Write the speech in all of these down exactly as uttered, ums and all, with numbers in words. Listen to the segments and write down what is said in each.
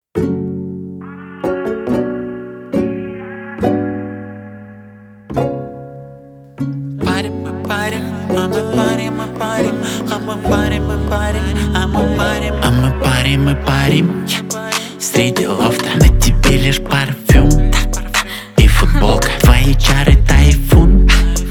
Парим, мы парим, а мы парим, мы парим, а мы парим, мы парим, а мы парим, а мы парим, мы парим. Среди лофта на тебе лишь парфюм и футболка. Твои чары тайфун,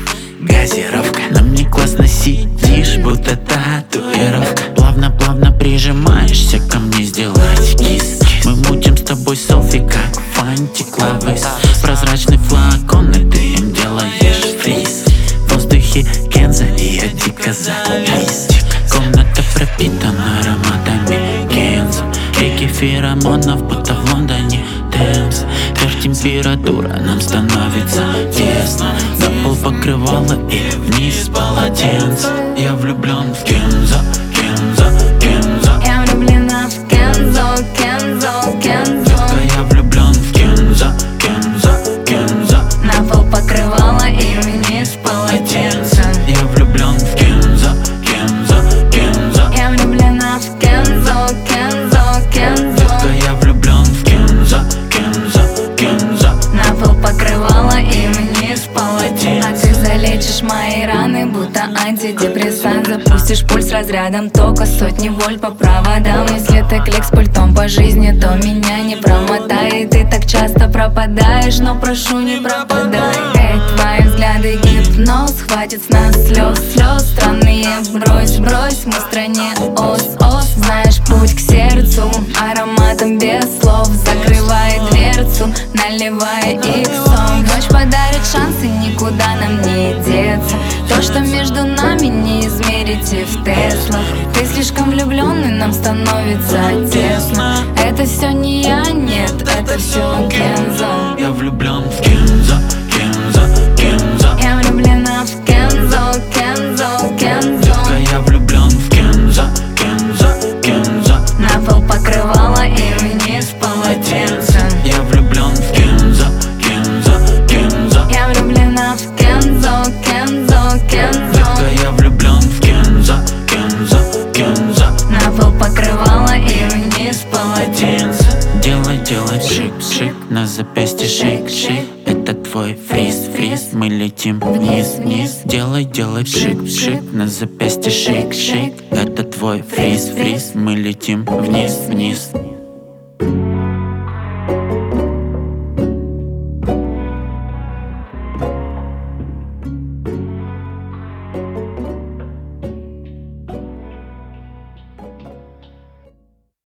газировка. На мне классно сидишь, будто татуировка. Плавно-плавно прижимаешься ко мне, сделать кис. Мы мутим с тобой селфи, как фантик лавис. Прозрачный флакон, и ты им делаешь фриз. В воздухе Кенза, и я дико завис. Комната пропитана ароматами Кенза. Реки феромонов, будто в Лондоне Темс. Вверх температура, нам становится тесно. На пол покрывала и вниз полотенце. Я влюблен в Кенза, Кенза, Кенза. Я влюблена в Кензо, Кензо, Кензо. Я влюблен в Кенза, Кенза, Кенза. На пол покрывала и вниз полотенце. Я влюблен в Кенза, Кенза, Кенза. Я влюблена в Кензо, Кензо, Кензо. Я влюблен в Кенза, Кенза, Кенза. На пол покрывала и вниз полотенце. А ты залечишь мои раны, будто антидепрессант. Запустишь пульс разрядом тока, сотни вольт по проводам. Если ты клик с пультом по жизни, то меня не промотай. Ты так часто пропадаешь, но прошу, не пропадай. Эй, твои взгляды гипноз, хватит с нас слез, слез. Странные брось, брось, мы в стране ос, ос. Знаешь путь к сердцу, ароматом без слов. Закрывай дверцу, наливай иксом. Ночь подарит шансы, никуда нам не деться. То, что между нами, не измерите в Теслах. Ты слишком влюбленный, нам становится тесно. Это все не я, нет, это все Кензо. Я влюблен в Кенза, Кенза, Кенза. Я влюблена в Кензо, Кензо, Кензо. Я влюблен в Кенза, Кенза, Кенза. На пол покрывала и вниз полотенце. Я влюблен в Кенза, Кенза, Кенза. Я влюблена в Кензо, Кензо, Кензо. Я влюблен в Кенза, Кенза, Кенза. На пол покрывала и вниз полотенце. Делай, делай шик, шик. На запястье шик, шик. Это твой фриз, фриз. Мы летим вниз, вниз. Делай, делай шик, шик. На запястье шик, шик. Это твой фриз, фриз. Мы летим вниз, вниз.